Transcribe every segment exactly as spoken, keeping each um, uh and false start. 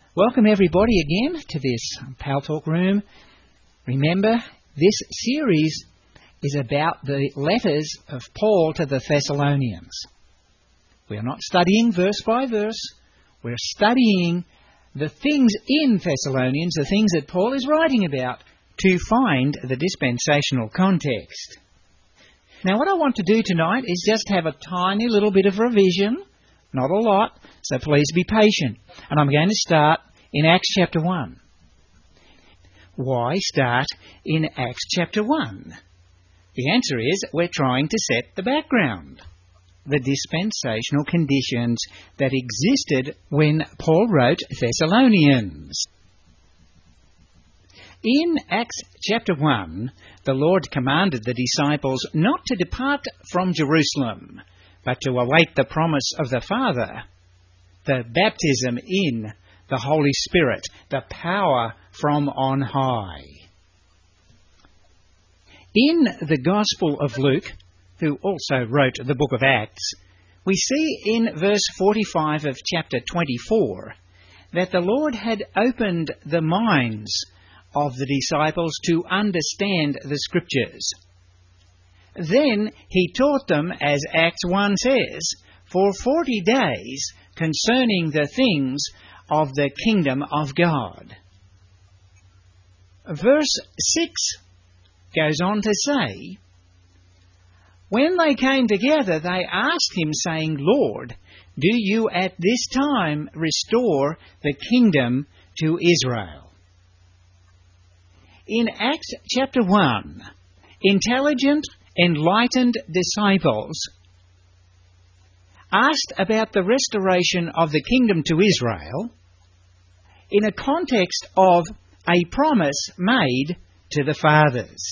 Welcome everybody again to this Pal Talk room. Remember, this series is about the letters of Paul to the Thessalonians. We are not studying verse by verse. We're studying the things in Thessalonians, the things that Paul is writing about, to find the dispensational context. Now, what I want to do tonight is just have a tiny little bit of revision, not a lot, so please be patient. And I'm going to start in Acts chapter one. Why start in Acts chapter one? The answer is we're trying to set the background, the dispensational conditions that existed when Paul wrote Thessalonians. In Acts chapter one, the Lord commanded the disciples not to depart from Jerusalem, but to await the promise of the Father, the baptism in the Holy Spirit, the power from on high. In the Gospel of Luke, who also wrote the book of Acts, we see in verse forty-five of chapter twenty-four that the Lord had opened the minds of the disciples to understand the Scriptures. Then he taught them, as Acts one says, for forty days concerning the things of the kingdom of God. Verse six goes on to say, when they came together, they asked him, saying, Lord, do you at this time restore the kingdom to Israel? In Acts chapter one, intelligent, enlightened disciples asked about the restoration of the kingdom to Israel in a context of a promise made to the fathers.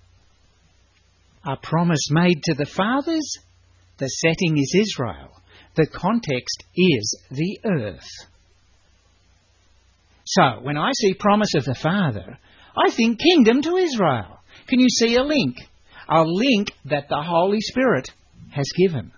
A promise made to the fathers? The setting is Israel. The context is the earth. So, when I see promise of the Father, I think kingdom to Israel. Can you see a link? A link that the Holy Spirit has given.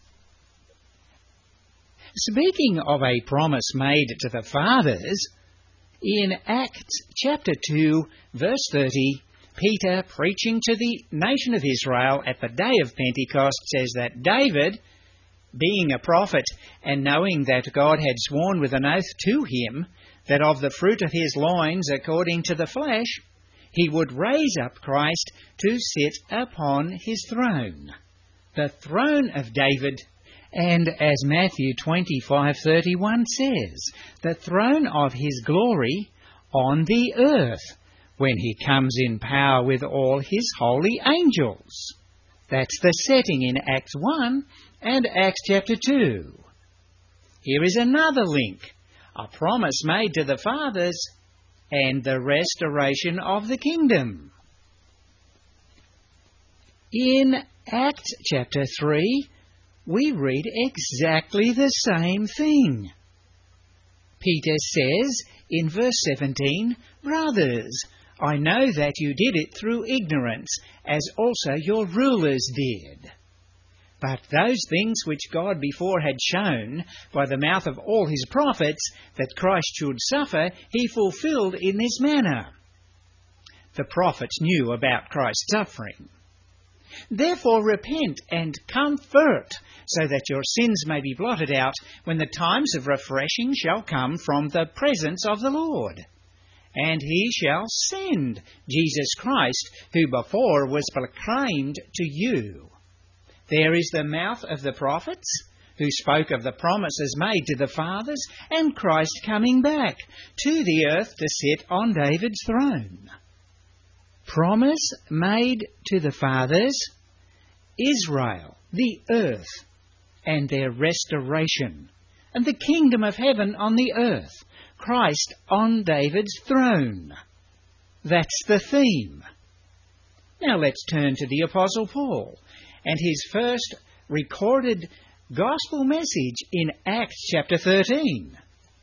Speaking of a promise made to the fathers, in Acts chapter two, verse thirty, Peter, preaching to the nation of Israel at the day of Pentecost, says that David, being a prophet and knowing that God had sworn with an oath to him that of the fruit of his loins, according to the flesh, he would raise up Christ to sit upon his throne, the throne of David. And as Matthew twenty-five thirty-one says, the throne of his glory on the earth, when he comes in power with all his holy angels. That's the setting in Acts one and Acts chapter two. Here is another link, a promise made to the fathers and the restoration of the kingdom. In Acts chapter three, we read exactly the same thing. Peter says in verse seventeen, Brothers, I know that you did it through ignorance, as also your rulers did. But those things which God before had shown by the mouth of all his prophets that Christ should suffer, he fulfilled in this manner. The prophets knew about Christ's suffering. Therefore repent and comfort, so that your sins may be blotted out when the times of refreshing shall come from the presence of the Lord. And he shall send Jesus Christ, who before was proclaimed to you. There is the mouth of the prophets, who spoke of the promises made to the fathers, and Christ coming back to the earth to sit on David's throne. Promise made to the fathers, Israel, the earth, and their restoration, and the kingdom of heaven on the earth, Christ on David's throne. That's the theme. Now let's turn to the Apostle Paul and his first recorded gospel message in Acts chapter thirteen.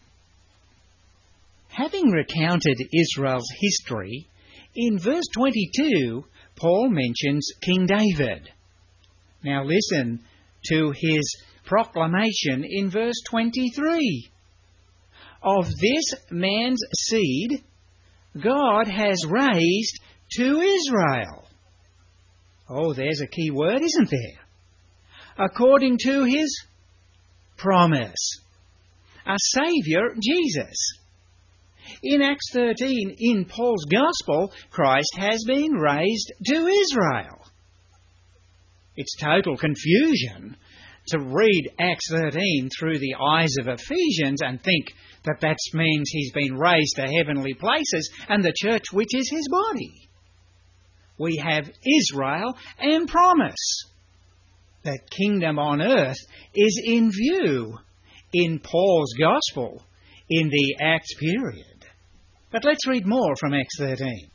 Having recounted Israel's history, in verse twenty-two, Paul mentions King David. Now listen to his proclamation in verse twenty-three. of this man's seed God has raised to Israel. Oh, there's a key word, isn't there? According to his promise. A Saviour, Jesus. In Acts thirteen, in Paul's Gospel, Christ has been raised to Israel. It's total confusion to read Acts thirteen through the eyes of Ephesians and think that that means he's been raised to heavenly places and the church which is his body. We have Israel and promise. The kingdom on earth is in view in Paul's Gospel in the Acts period. But let's read more from Acts thirteen.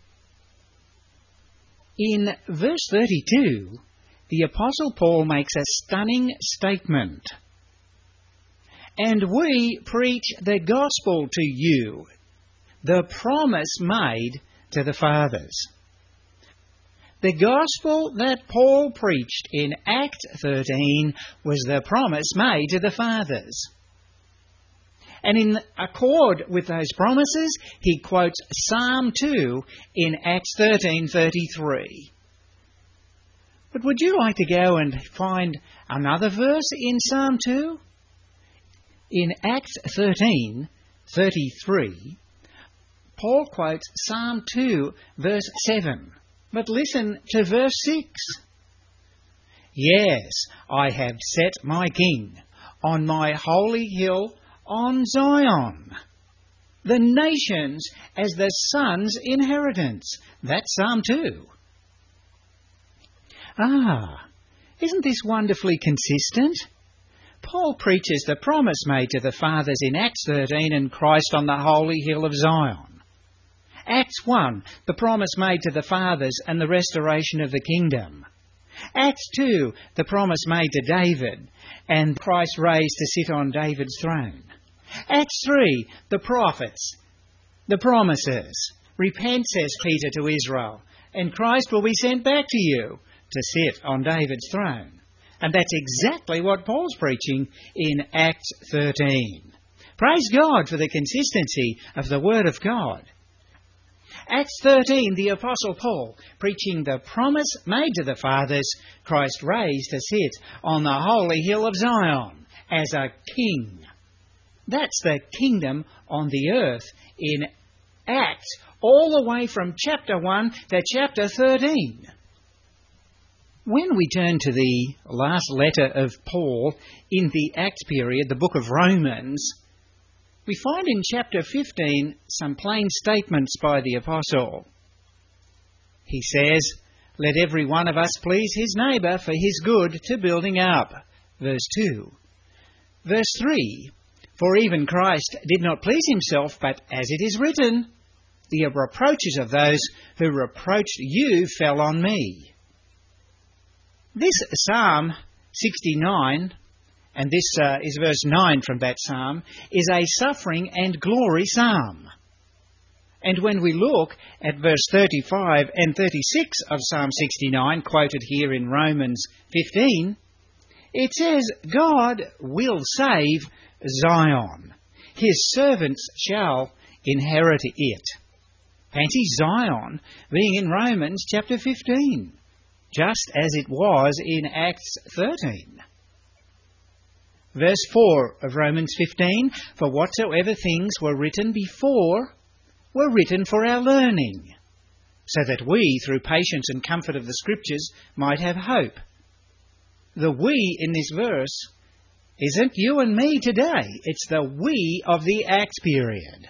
In verse thirty-two, the Apostle Paul makes a stunning statement. And we preach the gospel to you, the promise made to the fathers. The gospel that Paul preached in Acts thirteen was the promise made to the fathers. And in accord with those promises, he quotes Psalm two in Acts thirteen thirty-three. But would you like to go and find another verse in Psalm two? In Acts thirteen thirty-three, Paul quotes Psalm two verse seven. But listen to verse six. Yes, I have set my king on my holy hill on Zion, the nations as the son's inheritance. That's Psalm two. Ah, isn't this wonderfully consistent? Paul preaches the promise made to the fathers in Acts thirteen and Christ on the holy hill of Zion. Acts one, the promise made to the fathers and the restoration of the kingdom. Acts two, the promise made to David and Christ raised to sit on David's throne. Acts three, the prophets, the promises. Repent, says Peter to Israel, and Christ will be sent back to you to sit on David's throne. And that's exactly what Paul's preaching in Acts thirteen. Praise God for the consistency of the Word of God. Acts thirteen, the Apostle Paul preaching the promise made to the fathers, Christ raised to sit on the holy hill of Zion as a king. That's the kingdom on the earth in Acts, all the way from chapter one to chapter thirteen. When we turn to the last letter of Paul in the Acts period, the book of Romans, we find in chapter fifteen some plain statements by the Apostle. He says, "Let every one of us please his neighbour for his good to building up." Verse two. Verse three, "For even Christ did not please himself, but as it is written, the reproaches of those who reproached you fell on me." This Psalm sixty-nine, and this uh, is verse nine from that psalm, is a suffering and glory psalm. And when we look at verse thirty-five and thirty-six of Psalm sixty-nine, quoted here in Romans fifteen, it says, God will save Zion. His servants shall inherit it. Fancy Zion being in Romans chapter fifteen. Just as it was in Acts thirteen. Verse four of Romans fifteen, "For whatsoever things were written before were written for our learning, so that we, through patience and comfort of the Scriptures, might have hope." The we in this verse isn't you and me today. It's the we of the Acts period.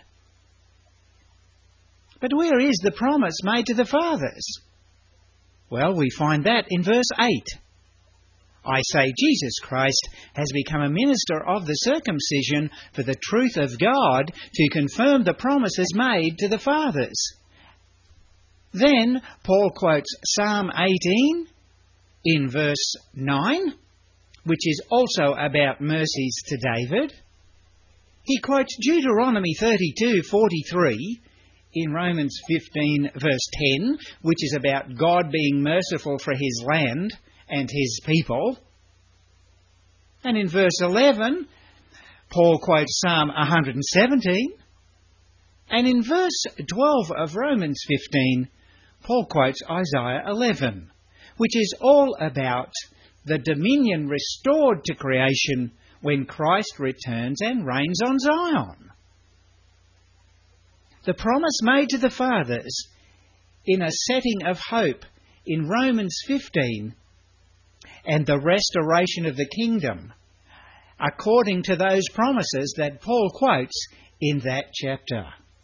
But where is the promise made to the fathers? Well, we find that in verse eight. "I say Jesus Christ has become a minister of the circumcision for the truth of God to confirm the promises made to the fathers." Then Paul quotes Psalm eighteen in verse nine, which is also about mercies to David. He quotes Deuteronomy thirty-two forty-three in Romans fifteen verse ten, which is about God being merciful for his land and his people. And in verse eleven, Paul quotes Psalm one hundred seventeen, and in verse twelve of Romans fifteen, Paul quotes Isaiah eleven, which is all about the dominion restored to creation when Christ returns and reigns on Zion. The promise made to the fathers in a setting of hope in Romans fifteen, and the restoration of the kingdom according to those promises that Paul quotes in that chapter.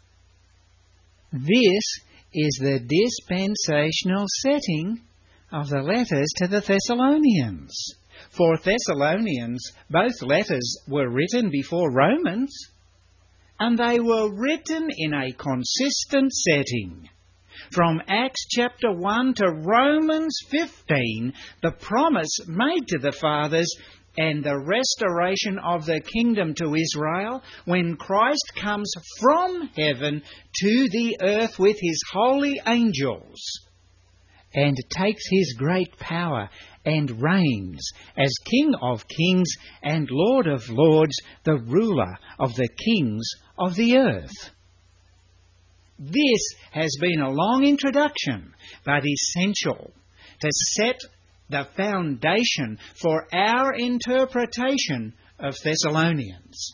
This is the dispensational setting of the letters to the Thessalonians. For Thessalonians, both letters were written before Romans, and they were written in a consistent setting. From Acts chapter one to Romans fifteen, the promise made to the fathers and the restoration of the kingdom to Israel when Christ comes from heaven to the earth with his holy angels and takes his great power and reigns as King of kings and Lord of lords, the ruler of the kings of the earth. This has been a long introduction, but essential to set the foundation for our interpretation of Thessalonians.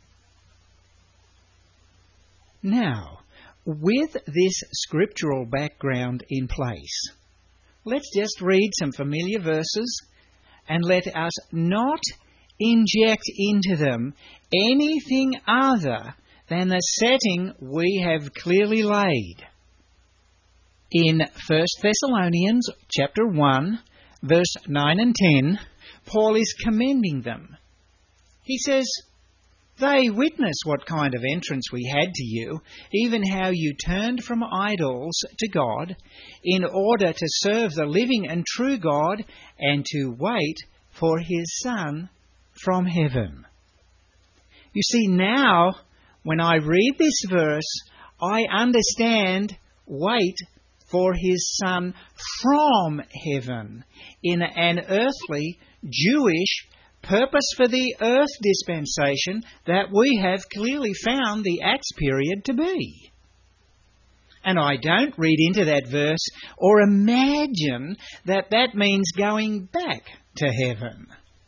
Now, with this scriptural background in place, let's just read some familiar verses and let us not inject into them anything other than the setting we have clearly laid. In First Thessalonians chapter one, verse nine and ten, Paul is commending them. He says, "They witness what kind of entrance we had to you, even how you turned from idols to God, in order to serve the living and true God, and to wait for his Son from heaven." You see, now, when I read this verse, I understand wait for his Son from heaven in an earthly, Jewish, purpose for the earth dispensation that we have clearly found the Acts period to be. And I don't read into that verse or imagine that that means going back to heaven.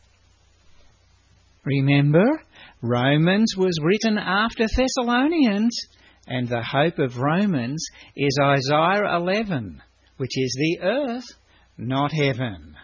Remember, Romans was written after Thessalonians, and the hope of Romans is Isaiah eleven, which is the earth, not heaven.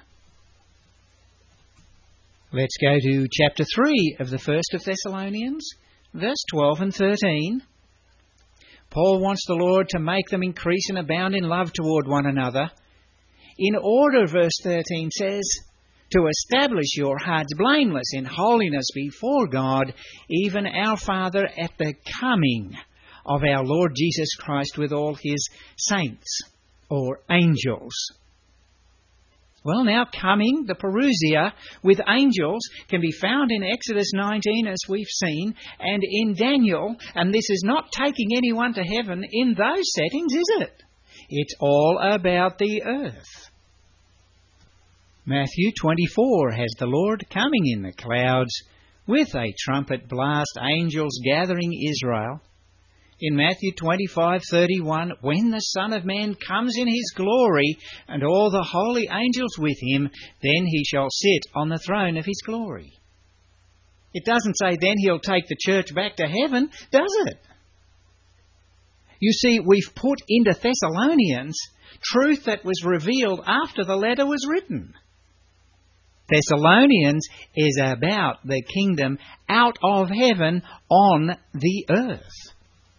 Let's go to chapter three of the first of Thessalonians, verse twelve and thirteen. Paul wants the Lord to make them increase and abound in love toward one another. In order, verse thirteen says, to establish your hearts blameless in holiness before God, even our Father, at the coming of our Lord Jesus Christ with all his saints, or angels. Well, now coming, the parousia with angels can be found in Exodus nineteen, as we've seen, and in Daniel, and this is not taking anyone to heaven in those settings, is it? It's all about the earth. Matthew twenty-four has the Lord coming in the clouds with a trumpet blast, angels gathering Israel. In Matthew twenty-five thirty-one, when the Son of Man comes in his glory and all the holy angels with him, then he shall sit on the throne of his glory. It doesn't say then he'll take the church back to heaven, does it? You see, we've put into Thessalonians truth that was revealed after the letter was written. Thessalonians is about the kingdom out of heaven on the earth.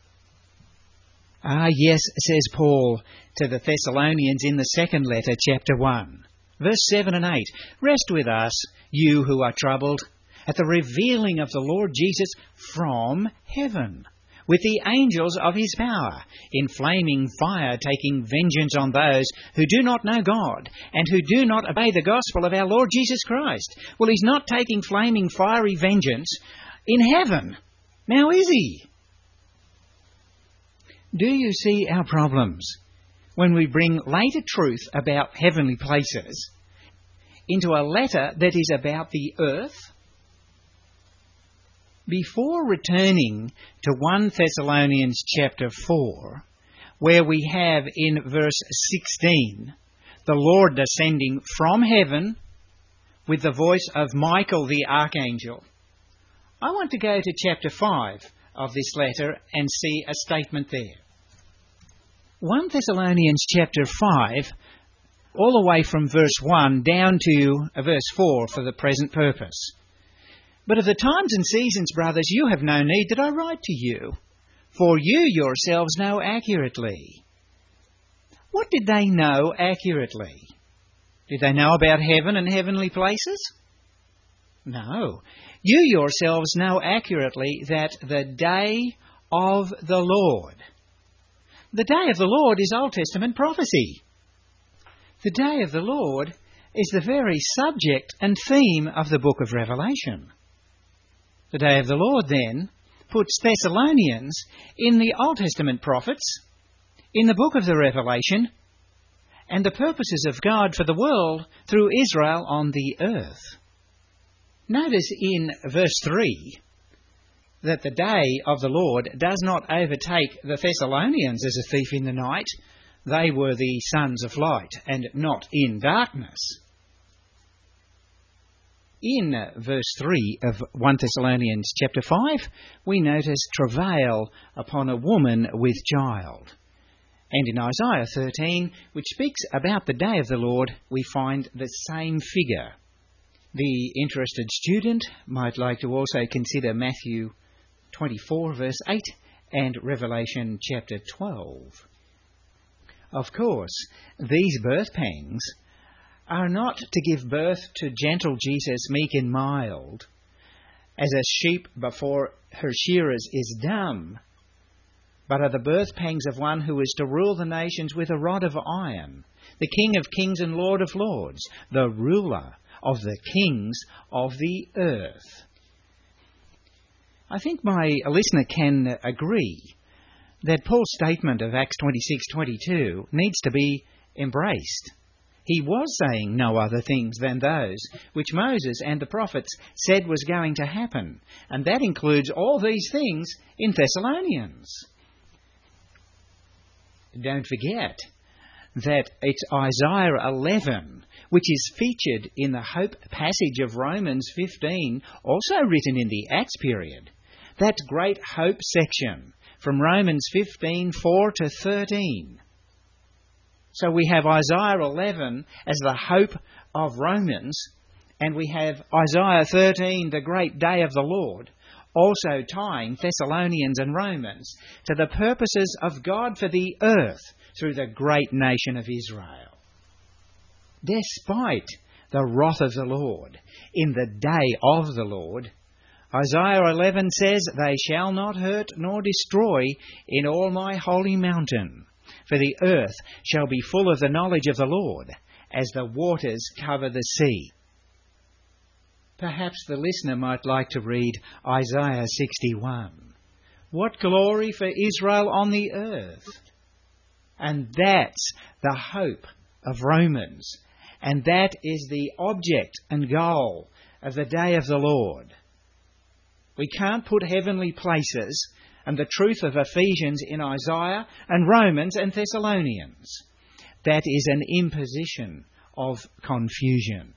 Ah, yes, says Paul to the Thessalonians in the second letter, chapter one, verse seven and eight. Rest with us, you who are troubled, at the revealing of the Lord Jesus from heaven, with the angels of his power, in flaming fire, taking vengeance on those who do not know God, and who do not obey the gospel of our Lord Jesus Christ. Well, he's not taking flaming fiery vengeance in heaven. Now is he? Do you see our problems when we bring later truth about heavenly places into a letter that is about the earth? Before returning to First Thessalonians chapter four, where we have in verse sixteen, the Lord descending from heaven with the voice of Michael the archangel, I want to go to chapter five of this letter and see a statement there. First Thessalonians chapter five, all the way from verse one down to verse four for the present purpose. But of the times and seasons, brothers, you have no need that I write to you, for you yourselves know accurately. What did they know accurately? Did they know about heaven and heavenly places? No. You yourselves know accurately that the day of the Lord. The day of the Lord is Old Testament prophecy. The day of the Lord is the very subject and theme of the book of Revelation. The day of the Lord, then, puts Thessalonians in the Old Testament prophets, in the book of the Revelation, and the purposes of God for the world through Israel on the earth. Notice in verse three that the day of the Lord does not overtake the Thessalonians as a thief in the night. They were the sons of light and not in darkness. In verse three of First Thessalonians chapter five, we notice travail upon a woman with child. And in Isaiah thirteen, which speaks about the day of the Lord, we find the same figure. The interested student might like to also consider Matthew twenty-four verse eight and Revelation chapter twelve. Of course, these birth pangs are not to give birth to gentle Jesus, meek and mild, as a sheep before her shearers is dumb, but are the birth pangs of one who is to rule the nations with a rod of iron, the King of kings and Lord of lords, the ruler of the kings of the earth. I think my listener can agree that Paul's statement of Acts twenty-six twenty-two needs to be embraced. He was saying no other things than those which Moses and the prophets said was going to happen, and that includes all these things in Thessalonians. Don't forget that it's Isaiah eleven, which is featured in the hope passage of Romans fifteen, also written in the Acts period. That great hope section from Romans fifteen, four to thirteen. So we have Isaiah eleven as the hope of Romans, and we have Isaiah thirteen, the great day of the Lord, also tying Thessalonians and Romans to the purposes of God for the earth through the great nation of Israel. Despite the wrath of the Lord in the day of the Lord, Isaiah eleven says, "They shall not hurt nor destroy in all my holy mountain. For the earth shall be full of the knowledge of the Lord, as the waters cover the sea." Perhaps the listener might like to read Isaiah sixty-one. What glory for Israel on the earth! And that's the hope of Romans. And that is the object and goal of the day of the Lord. We can't put heavenly places and the truth of Ephesians in Isaiah and Romans and Thessalonians. That is an imposition of confusion.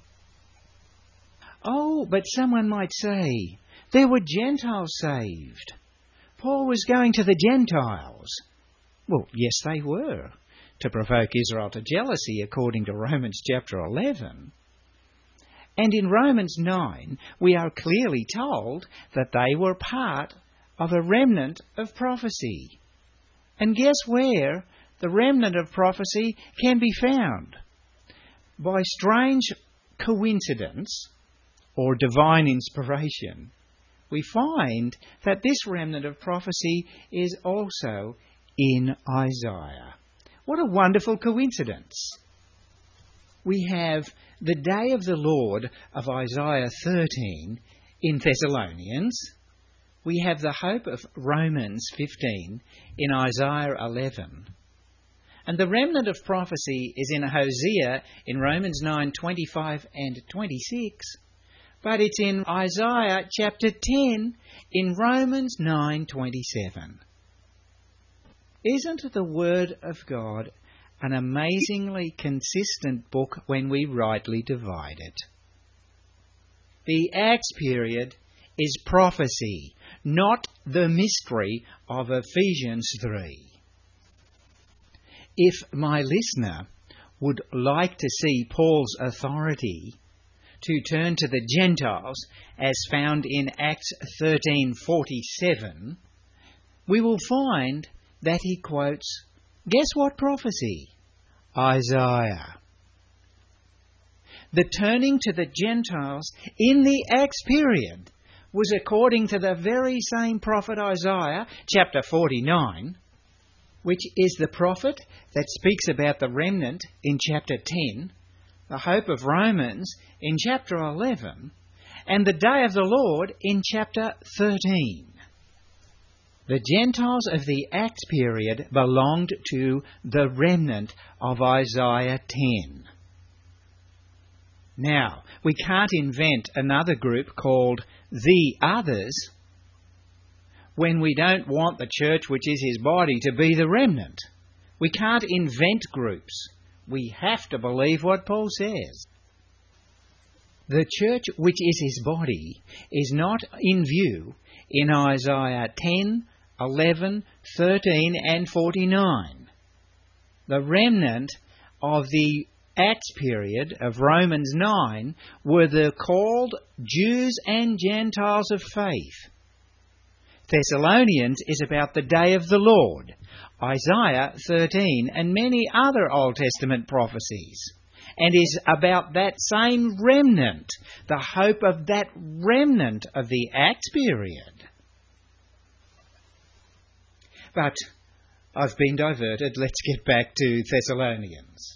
Oh, but someone might say, there were Gentiles saved. Paul was going to the Gentiles. Well, yes, they were, to provoke Israel to jealousy, according to Romans chapter eleven. And in Romans nine, we are clearly told that they were part of a remnant of prophecy. And guess where the remnant of prophecy can be found? By strange coincidence or divine inspiration, we find that this remnant of prophecy is also in Isaiah. What a wonderful coincidence. We have the day of the Lord of Isaiah thirteen in Thessalonians. We have the hope of Romans fifteen in Isaiah eleven. And the remnant of prophecy is in Hosea in Romans nine twenty-five and twenty-six. but it's in Isaiah chapter ten, in Romans nine twenty-seven. Isn't the Word of God an amazingly consistent book when we rightly divide it? The Acts period is prophecy, not the mystery of Ephesians three. If my listener would like to see Paul's authority to turn to the Gentiles as found in Acts thirteen forty-seven, we will find that he quotes, guess what prophecy? Isaiah. The turning to the Gentiles in the Acts period was according to the very same prophet Isaiah, chapter forty-nine, which is the prophet that speaks about the remnant in chapter ten, the hope of Romans in chapter eleven, and the day of the Lord in chapter thirteen. The Gentiles of the Acts period belonged to the remnant of Isaiah ten. Now, we can't invent another group called the others when we don't want the church, which is his body, to be the remnant. We can't invent groups. We have to believe what Paul says. The church, which is his body, is not in view in Isaiah ten, eleven, thirteen and forty-nine. The remnant of the Acts period of Romans nine were the called Jews and Gentiles of faith. Thessalonians is about the day of the Lord, Isaiah thirteen and many other Old Testament prophecies, and is about that same remnant, the hope of that remnant of the Acts period. But I've been diverted. Let's get back to Thessalonians.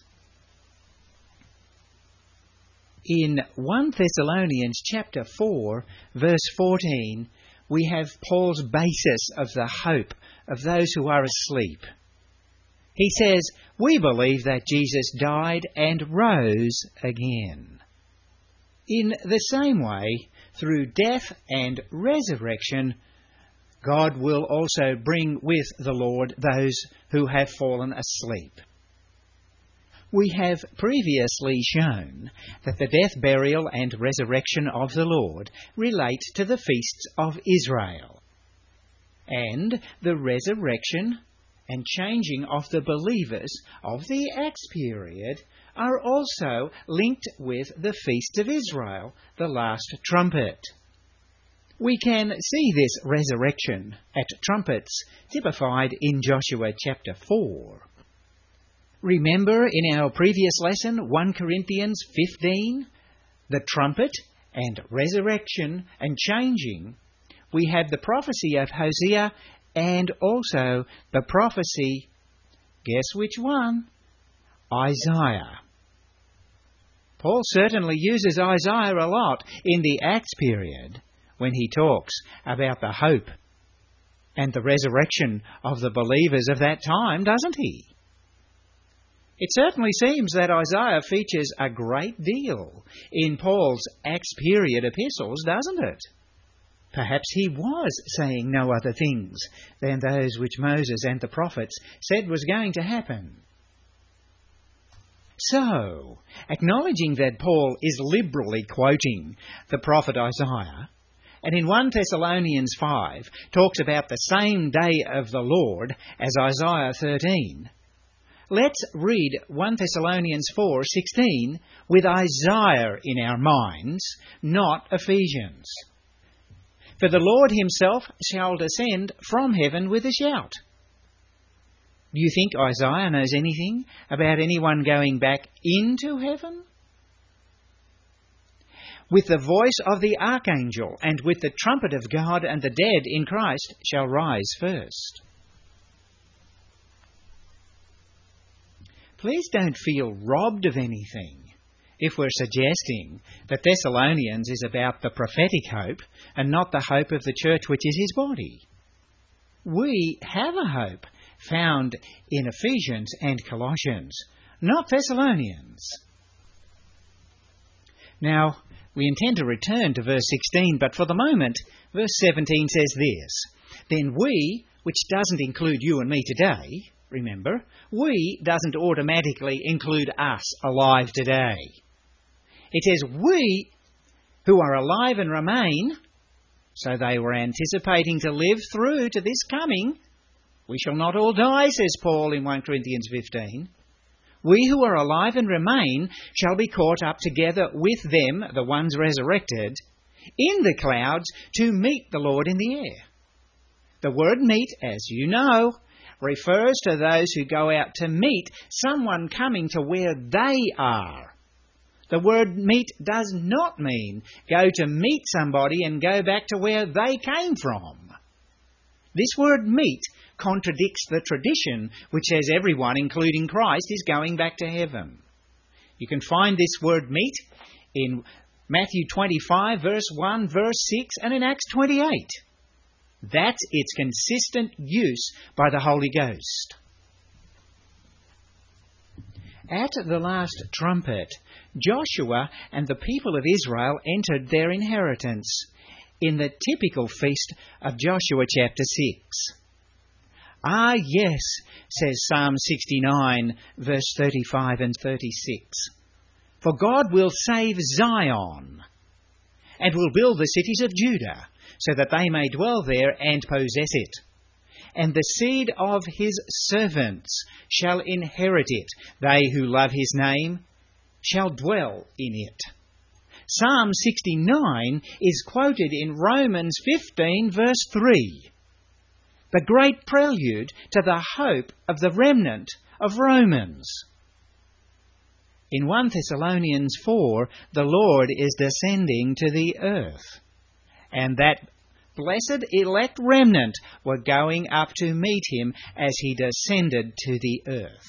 In First Thessalonians chapter four, verse fourteen, we have Paul's basis of the hope of those who are asleep. He says, we believe that Jesus died and rose again. In the same way, through death and resurrection, God will also bring with the Lord those who have fallen asleep. We have previously shown that the death, burial and resurrection of the Lord relate to the feasts of Israel, and the resurrection and changing of the believers of the Acts period are also linked with the feast of Israel, the last trumpet. We can see this resurrection at trumpets typified in Joshua chapter four. Remember in our previous lesson, First Corinthians fifteen, the trumpet and resurrection and changing, we have the prophecy of Hosea and also the prophecy, guess which one? Isaiah. Paul certainly uses Isaiah a lot in the Acts period when he talks about the hope and the resurrection of the believers of that time, doesn't he? It certainly seems that Isaiah features a great deal in Paul's Acts period epistles, doesn't it? Perhaps he was saying no other things than those which Moses and the prophets said was going to happen. So, acknowledging that Paul is liberally quoting the prophet Isaiah, and in First Thessalonians five talks about the same day of the Lord as Isaiah thirteen, let's read First Thessalonians four sixteen with Isaiah in our minds, not Ephesians. For the Lord himself shall descend from heaven with a shout. Do you think Isaiah knows anything about anyone going back into heaven? With the voice of the archangel and with the trumpet of God, and the dead in Christ shall rise first. Please don't feel robbed of anything if we're suggesting that Thessalonians is about the prophetic hope and not the hope of the church which is his body. We have a hope found in Ephesians and Colossians, not Thessalonians. Now, We intend to return to verse sixteen, but for the moment, verse seventeen says this: Then we, which doesn't include you and me today, remember, we doesn't automatically include us alive today. It says we who are alive and remain, so they were anticipating to live through to this coming. We shall not all die, says Paul in First Corinthians fifteen. We who are alive and remain shall be caught up together with them, the ones resurrected, in the clouds to meet the Lord in the air. The word meet, as you know, refers to those who go out to meet someone coming to where they are. The word meet does not mean go to meet somebody and go back to where they came from. This word meet contradicts the tradition which says everyone, including Christ, is going back to heaven. You can find this word meet in Matthew twenty-five, verse one, verse six, and in Acts twenty-eight. That's its consistent use by the Holy Ghost. At the last trumpet, Joshua and the people of Israel entered their inheritance in the typical feast of Joshua chapter six. Ah, yes, says Psalm sixty-nine, verse thirty-five and thirty-six. For God will save Zion, and will build the cities of Judah, so that they may dwell there and possess it. And the seed of his servants shall inherit it. They who love his name shall dwell in it. Psalm sixty-nine is quoted in Romans fifteen, verse three. The great prelude to the hope of the remnant of Romans. In First Thessalonians four, the Lord is descending to the earth, and that blessed elect remnant were going up to meet him as he descended to the earth.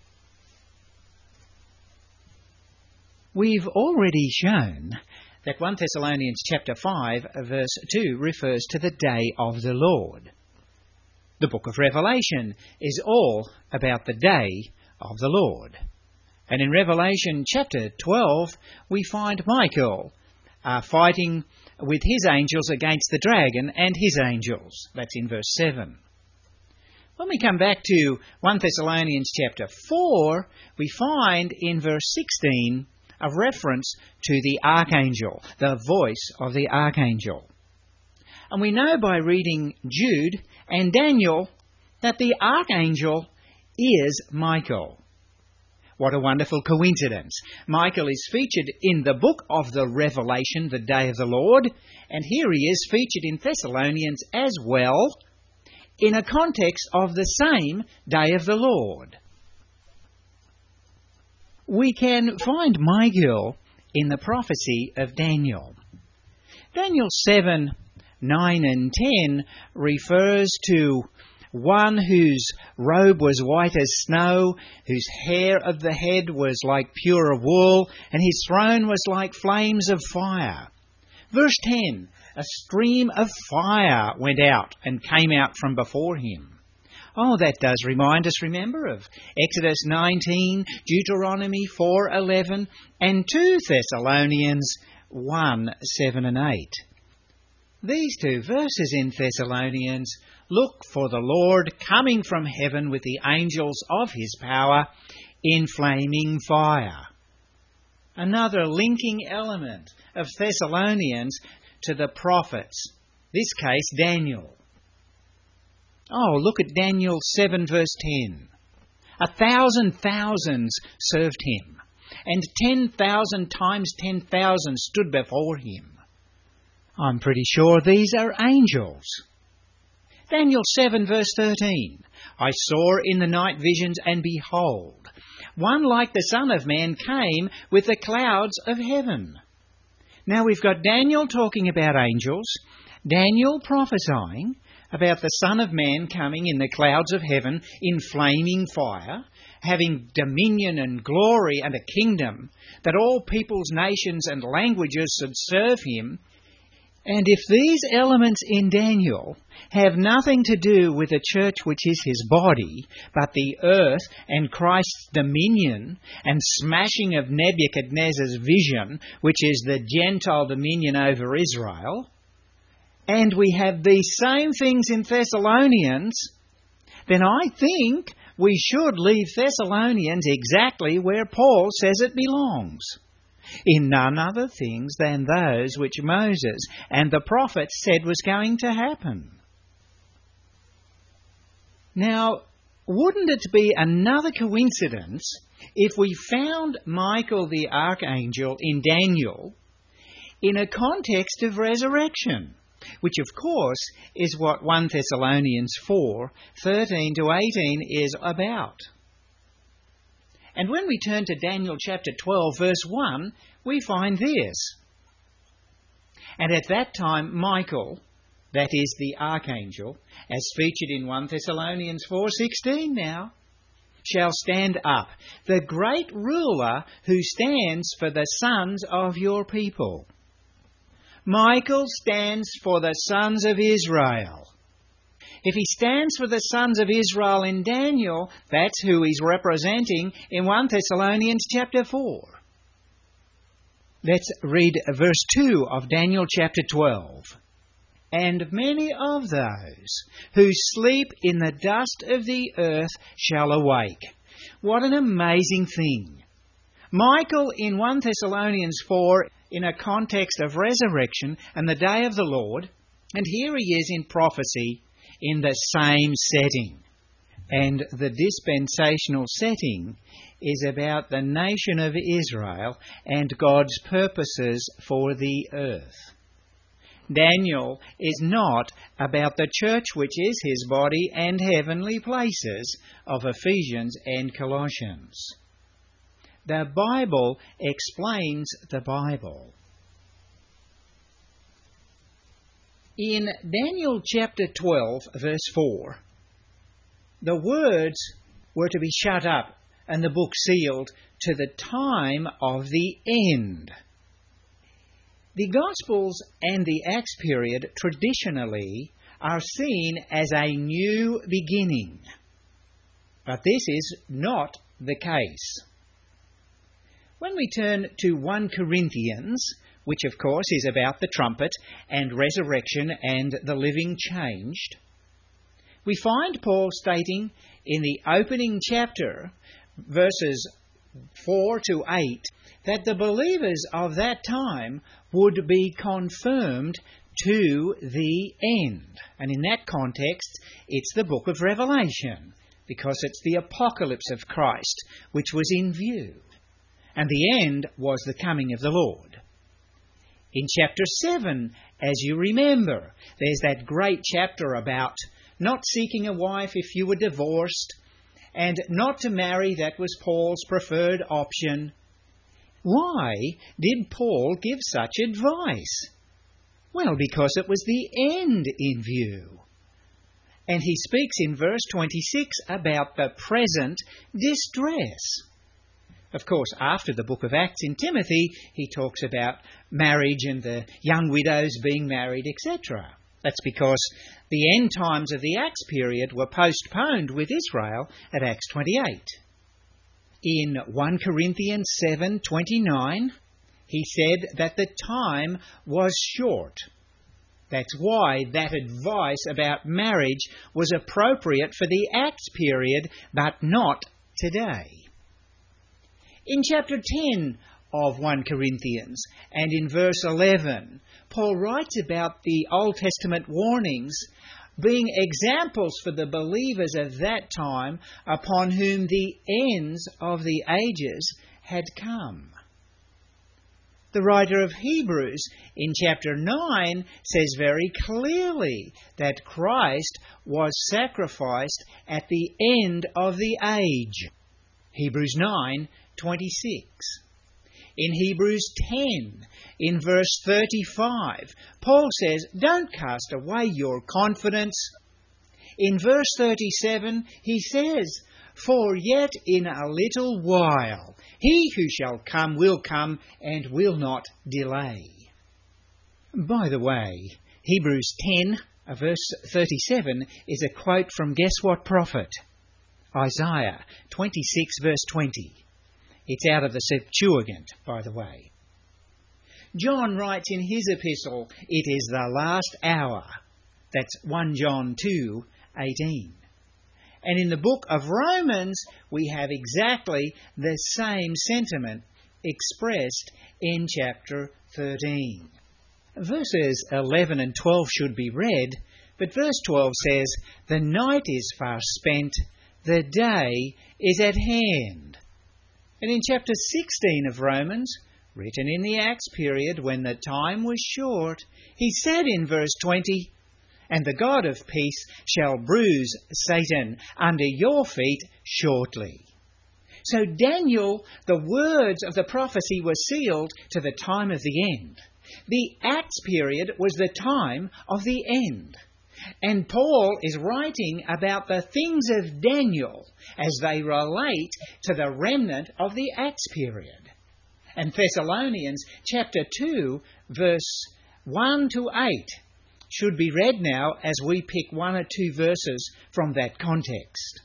We've already shown that First Thessalonians chapter five, verse two refers to the day of the Lord. The book of Revelation is all about the day of the Lord. And in Revelation chapter twelve, we find Michael uh, fighting with his angels against the dragon and his angels. That's in verse seven. When we come back to First Thessalonians chapter four, we find in verse sixteen a reference to the archangel, the voice of the archangel. And we know by reading Jude and Daniel that the archangel is Michael. What a wonderful coincidence. Michael is featured in the book of the Revelation, the day of the Lord, and here he is featured in Thessalonians as well, in a context of the same day of the Lord. We can find Michael in the prophecy of Daniel. Daniel seven, nine and ten refers to one whose robe was white as snow, whose hair of the head was like pure wool, and his throne was like flames of fire. Verse ten, a stream of fire went out and came out from before him. Oh, that does remind us, remember, of Exodus nineteen, Deuteronomy four eleven, and two Thessalonians one seven and eight. These two verses in Thessalonians look for the Lord coming from heaven with the angels of his power in flaming fire. Another linking element of Thessalonians to the prophets, this case Daniel. Oh, look at Daniel seven verse ten. A thousand thousands served him, and ten thousand times ten thousand stood before him. I'm pretty sure these are angels. Daniel seven verse thirteen. I saw in the night visions, and behold, one like the Son of Man came with the clouds of heaven. Now we've got Daniel talking about angels, Daniel prophesying about the Son of Man coming in the clouds of heaven in flaming fire, having dominion and glory and a kingdom, that all peoples, nations and languages should serve him. And if these elements in Daniel have nothing to do with the church which is his body, but the earth and Christ's dominion and smashing of Nebuchadnezzar's vision, which is the Gentile dominion over Israel, and we have these same things in Thessalonians, then I think we should leave Thessalonians exactly where Paul says it belongs, in none other things than those which Moses and the prophets said was going to happen. Now, wouldn't it be another coincidence if we found Michael the archangel in Daniel in a context of resurrection, which of course is what First Thessalonians four, thirteen to eighteen is about? And when we turn to Daniel chapter twelve, verse one, we find this. And at that time Michael, that is the archangel, as featured in First Thessalonians four sixteen now, shall stand up, the great ruler who stands for the sons of your people. Michael stands for the sons of Israel. If he stands for the sons of Israel in Daniel, that's who he's representing in First Thessalonians chapter four. Let's read verse two of Daniel chapter twelve. And many of those who sleep in the dust of the earth shall awake. What an amazing thing. Michael in First Thessalonians four, in a context of resurrection and the day of the Lord, and here he is in prophecy in the same setting. And the dispensational setting is about the nation of Israel and God's purposes for the earth. Daniel is not about the church which is his body and heavenly places of Ephesians and Colossians. The Bible explains the Bible. In Daniel chapter twelve, verse four, the words were to be shut up and the book sealed to the time of the end. The Gospels and the Acts period traditionally are seen as a new beginning, but this is not the case. When we turn to First Corinthians, which of course is about the trumpet and resurrection and the living changed, we find Paul stating in the opening chapter, verses four to eight, that the believers of that time would be confirmed to the end. And in that context, it's the book of Revelation, because it's the apocalypse of Christ which was in view. And the end was the coming of the Lord. In chapter seven, as you remember, there's that great chapter about not seeking a wife if you were divorced, and not to marry, that was Paul's preferred option. Why did Paul give such advice? Well, because it was the end in view. And he speaks in verse twenty-six about the present distress. Of course, after the book of Acts in Timothy, he talks about marriage and the young widows being married, et cetera. That's because the end times of the Acts period were postponed with Israel at Acts twenty-eight. In First Corinthians seven twenty-nine, he said that the time was short. That's why that advice about marriage was appropriate for the Acts period, but not today. In chapter ten of First Corinthians and in verse eleven, Paul writes about the Old Testament warnings being examples for the believers of that time upon whom the ends of the ages had come. The writer of Hebrews in chapter nine says very clearly that Christ was sacrificed at the end of the age. Hebrews nine twenty-six. In Hebrews ten, in verse thirty-five, Paul says, don't cast away your confidence. In verse thirty-seven, he says, for yet in a little while he who shall come will come and will not delay. By the way, Hebrews ten, verse thirty-seven, is a quote from guess what prophet? Isaiah twenty-six, verse twenty. It's out of the Septuagint, by the way. John writes in his epistle, it is the last hour. That's First John two, eighteen. And in the book of Romans, we have exactly the same sentiment expressed in chapter thirteen. Verses eleven and twelve should be read, but verse twelve says, the night is far spent, the day is at hand. And in chapter sixteen of Romans, written in the Acts period when the time was short, he said in verse twenty, and the God of peace shall bruise Satan under your feet shortly. So Daniel, the words of the prophecy were sealed to the time of the end. The Acts period was the time of the end. And Paul is writing about the things of Daniel as they relate to the remnant of the Acts period. And Thessalonians chapter two, verse one to eight should be read now as we pick one or two verses from that context.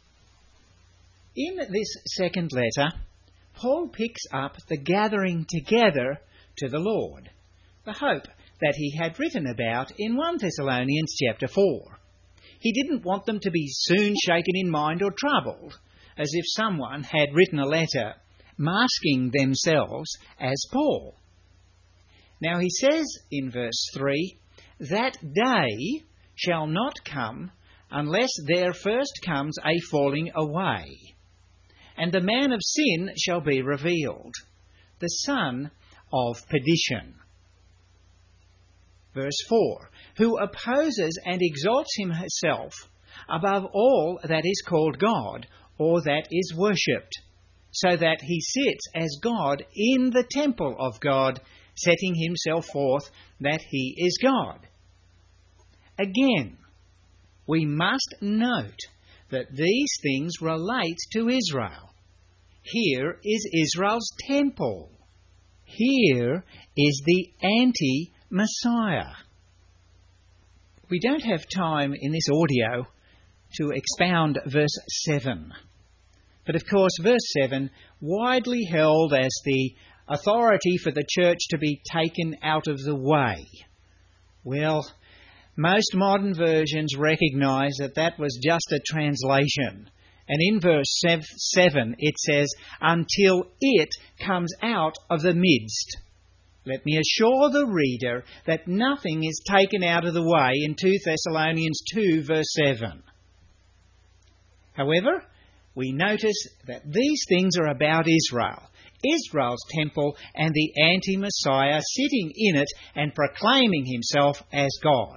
In this second letter, Paul picks up the gathering together to the Lord, the hope that he had written about in First Thessalonians chapter four. He didn't want them to be soon shaken in mind or troubled, as if someone had written a letter masking themselves as Paul. Now he says in verse three, that day shall not come unless there first comes a falling away, and the man of sin shall be revealed, the son of perdition. Verse four, who opposes and exalts himself above all that is called God or that is worshipped, so that he sits as God in the temple of God, setting himself forth that he is God. Again, we must note that these things relate to Israel. Here is Israel's temple. Here is the anti-Messiah. We don't have time in this audio to expound verse seven. But of course, verse seven, widely held as the authority for the church to be taken out of the way. Well, most modern versions recognise that that was just a translation. And in verse seven it says, until it comes out of the midst. Let me assure the reader that nothing is taken out of the way in Second Thessalonians two verse seven. However, we notice that these things are about Israel, Israel's temple, and the anti-Messiah sitting in it and proclaiming himself as God.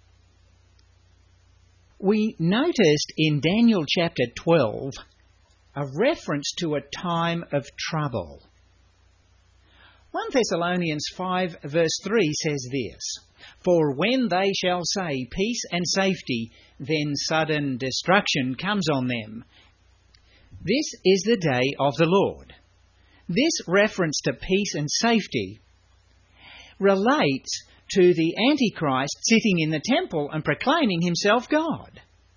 We noticed in Daniel chapter twelve a reference to a time of trouble. First Thessalonians five verse three says this, for when they shall say peace and safety, then sudden destruction comes on them. This is the day of the Lord. This reference to peace and safety relates to the Antichrist sitting in the temple and proclaiming himself God.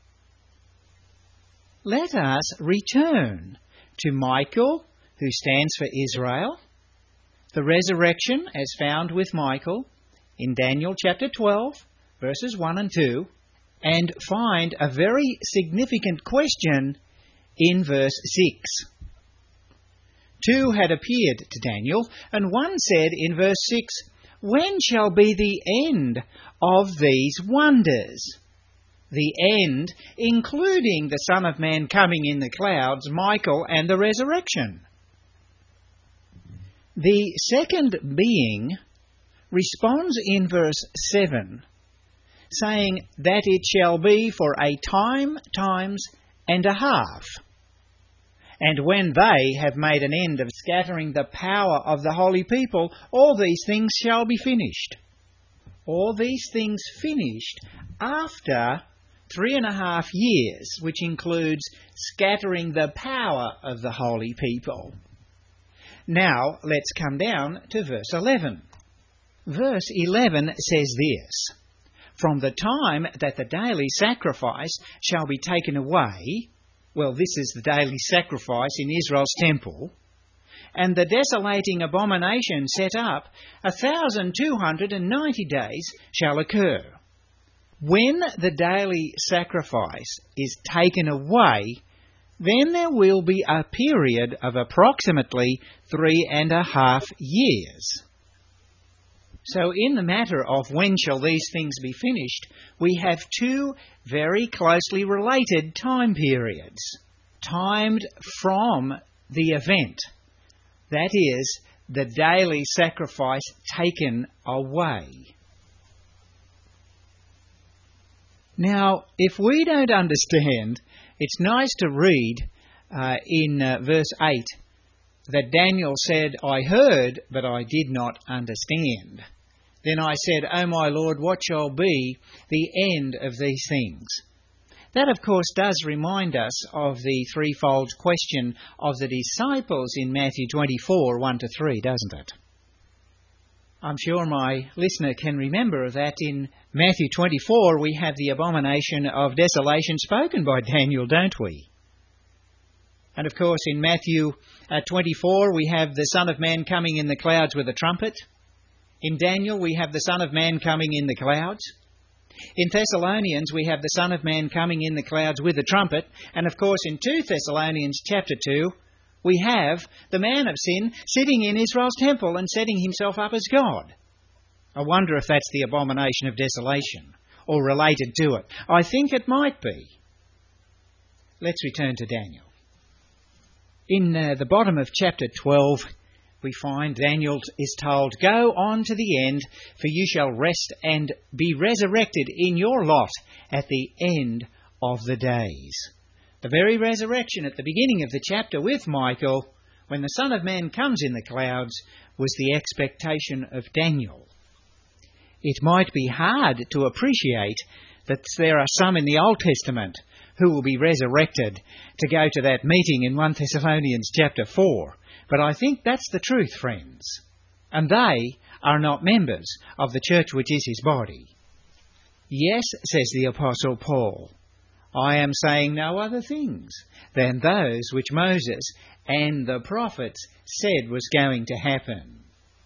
Let us return to Michael, who stands for Israel, the resurrection as found with Michael in Daniel chapter twelve, verses one and two, and find a very significant question in verse six. Two had appeared to Daniel, and one said in verse six, when shall be the end of these wonders? The end, including the Son of Man coming in the clouds, Michael, and the resurrection. The second being responds in verse seven, saying that it shall be for a time, times, and a half. And when they have made an end of scattering the power of the holy people, all these things shall be finished. All these things finished after three and a half years, which includes scattering the power of the holy people. Now, let's come down to verse eleven. Verse eleven says this, "From the time that the daily sacrifice shall be taken away," well, this is the daily sacrifice in Israel's temple, "and the desolating abomination set up, a thousand two hundred and ninety days shall occur." When the daily sacrifice is taken away, then there will be a period of approximately three and a half years. So in the matter of when shall these things be finished, we have two very closely related time periods, timed from the event. That is, the daily sacrifice taken away. Now, if we don't understand, it's nice to read uh, in uh, verse eight that Daniel said, "I heard, but I did not understand. Then I said, O my Lord, what shall be the end of these things?" That, of course, does remind us of the threefold question of the disciples in Matthew twenty-four, one to three, doesn't it? I'm sure my listener can remember that in Matthew twenty-four we have the abomination of desolation spoken by Daniel, don't we? And of course in Matthew uh, twenty-four we have the Son of Man coming in the clouds with a trumpet. In Daniel we have the Son of Man coming in the clouds. In Thessalonians we have the Son of Man coming in the clouds with a trumpet. And of course in Second Thessalonians chapter two we have the man of sin sitting in Israel's temple and setting himself up as God. I wonder if that's the abomination of desolation or related to it. I think it might be. Let's return to Daniel. In uh, the bottom of chapter twelve, we find Daniel is told, "Go on to the end, for you shall rest and be resurrected in your lot at the end of the days." The very resurrection at the beginning of the chapter with Michael, when the Son of Man comes in the clouds, was the expectation of Daniel. It might be hard to appreciate that there are some in the Old Testament who will be resurrected to go to that meeting in First Thessalonians chapter four. But I think that's the truth, friends. And they are not members of the church which is his body. "Yes," says the Apostle Paul, "I am saying no other things than those which Moses and the prophets said was going to happen."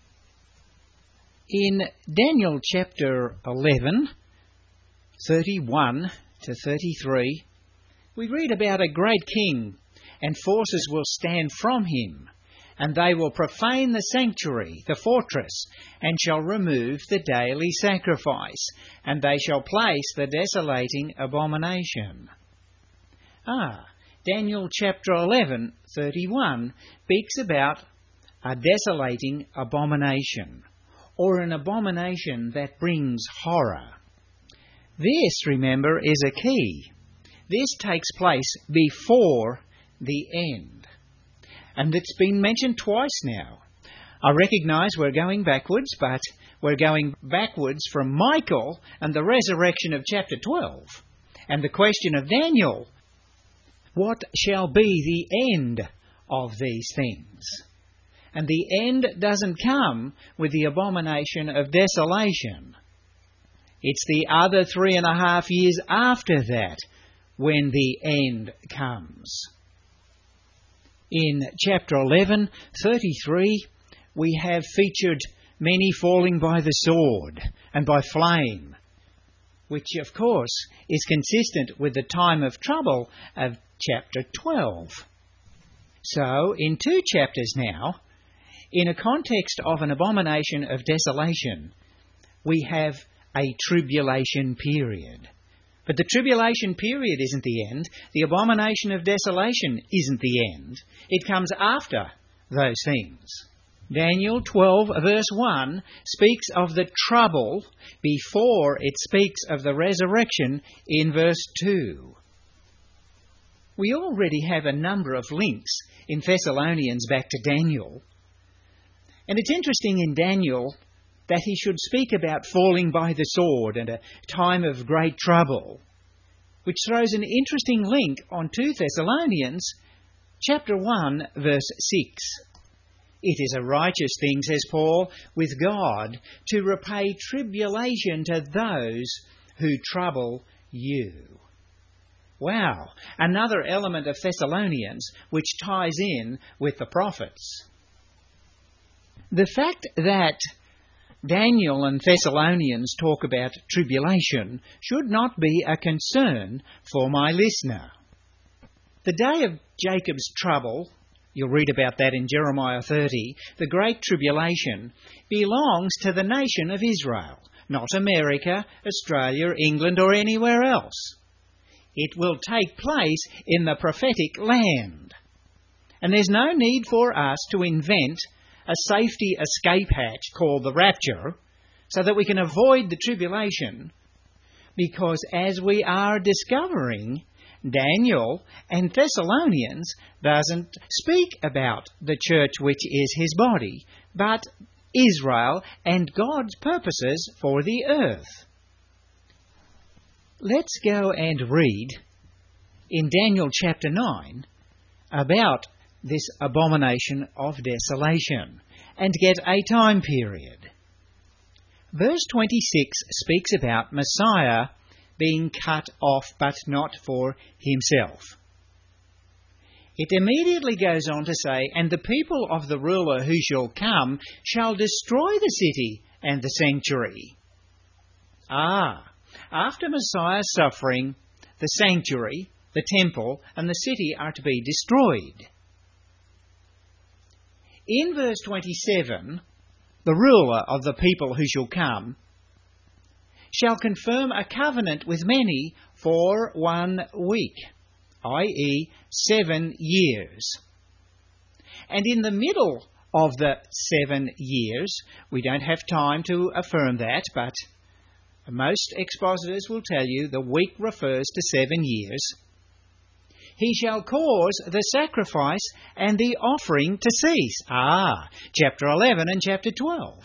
In Daniel chapter eleven, thirty-one to thirty-three, we read about a great king, and forces will stand from him, and they will profane the sanctuary, the fortress, and shall remove the daily sacrifice, and they shall place the desolating abomination. Ah, Daniel chapter eleven, thirty-one speaks about a desolating abomination, or an abomination that brings horror. This, remember, is a key. This takes place before the end. And it's been mentioned twice now. I recognise we're going backwards, but we're going backwards from Michael and the resurrection of chapter twelve, and the question of Daniel. What shall be the end of these things? And the end doesn't come with the abomination of desolation. It's the other three and a half years after that when the end comes. In chapter eleven, thirty-three, we have featured many falling by the sword and by flame, which of course is consistent with the time of trouble of chapter twelve. So, in two chapters now, in a context of an abomination of desolation, we have a tribulation period. But the tribulation period isn't the end. The abomination of desolation isn't the end. It comes after those things. Daniel twelve verse one speaks of the trouble before it speaks of the resurrection in verse two. We already have a number of links in Thessalonians back to Daniel. And it's interesting in Daniel that he should speak about falling by the sword and a time of great trouble, which throws an interesting link on Second Thessalonians chapter one verse six. It is a righteous thing, says Paul, with God to repay tribulation to those who trouble you. Wow, another element of Thessalonians which ties in with the prophets. The fact that Daniel and Thessalonians talk about tribulation should not be a concern for my listener. The day of Jacob's trouble, you'll read about that in Jeremiah thirty, the Great Tribulation, belongs to the nation of Israel, not America, Australia, England or anywhere else. It will take place in the prophetic land. And there's no need for us to invent a safety escape hatch called the rapture so that we can avoid the tribulation, because as we are discovering, Daniel and Thessalonians doesn't speak about the church which is his body, but Israel and God's purposes for the earth. Let's go and read in Daniel chapter nine about this abomination of desolation and get a time period. Verse twenty-six speaks about Messiah being cut off, but not for himself. It immediately goes on to say, and the people of the ruler who shall come shall destroy the city and the sanctuary. Ah, after Messiah's suffering, the sanctuary, the temple, and the city are to be destroyed. In verse twenty-seven, the ruler of the people who shall come shall confirm a covenant with many for one week, that is, seven years. And in the middle of the seven years, we don't have time to affirm that, but most expositors will tell you the week refers to seven years. He shall cause the sacrifice and the offering to cease. Ah, chapter eleven and chapter twelve.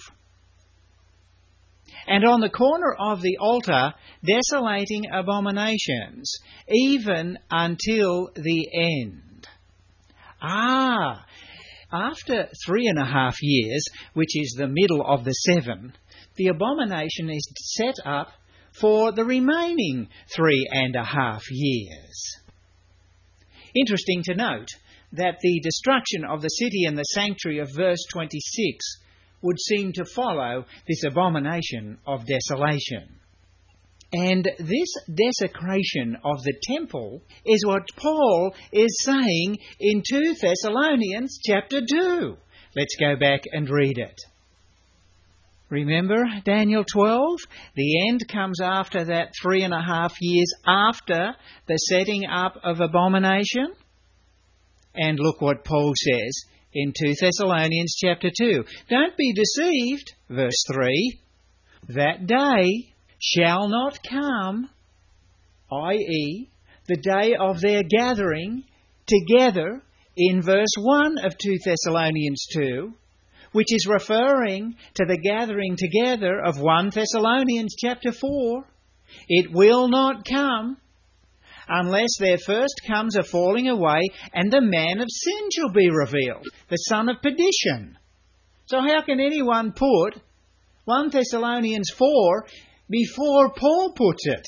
And on the corner of the altar, desolating abominations, even until the end. Ah, after three and a half years, which is the middle of the seven, the abomination is set up for the remaining three and a half years. Interesting to note that the destruction of the city and the sanctuary of verse twenty-six would seem to follow this abomination of desolation. And this desecration of the temple is what Paul is saying in two Thessalonians chapter two. Let's go back and read it. Remember Daniel twelve? The end comes after that three and a half years after the setting up of abomination. And look what Paul says in two Thessalonians chapter two. Don't be deceived, verse three. That day shall not come, that is, the day of their gathering together in verse one of two Thessalonians two, which is referring to the gathering together of First Thessalonians chapter four. It will not come unless there first comes a falling away and the man of sin shall be revealed, the son of perdition. So how can anyone put First Thessalonians four before Paul puts it?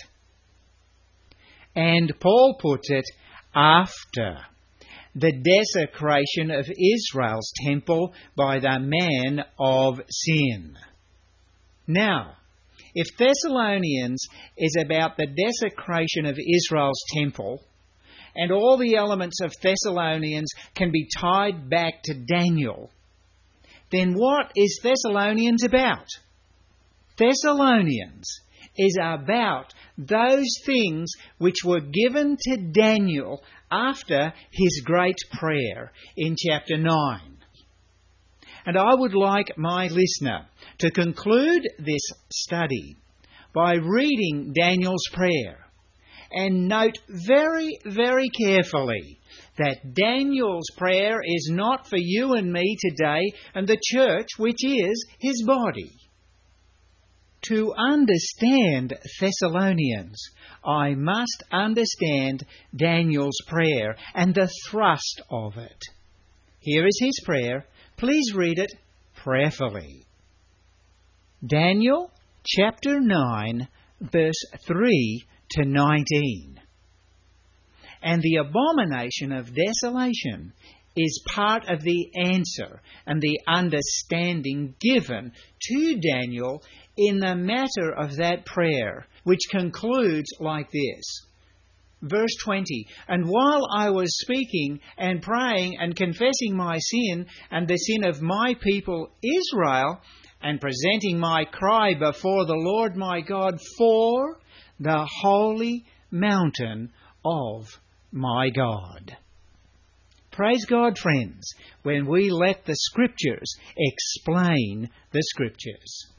And Paul puts it after the desecration of Israel's temple by the man of sin. Now, if Thessalonians is about the desecration of Israel's temple, and all the elements of Thessalonians can be tied back to Daniel, then what is Thessalonians about? Thessalonians is about those things which were given to Daniel after his great prayer in chapter nine. And I would like my listener to conclude this study by reading Daniel's prayer and note very, very carefully that Daniel's prayer is not for you and me today and the church, which is his body. To understand Thessalonians, I must understand Daniel's prayer and the thrust of it. Here is his prayer, Please read it prayerfully. Daniel chapter nine, verse three to nineteen. And the abomination of desolation is part of the answer and the understanding given to Daniel in the matter of that prayer, which concludes like this. Verse twenty, and while I was speaking and praying and confessing my sin and the sin of my people Israel, and presenting my cry before the Lord my God for the holy mountain of my God. Praise God, friends, when we let the Scriptures explain the Scriptures.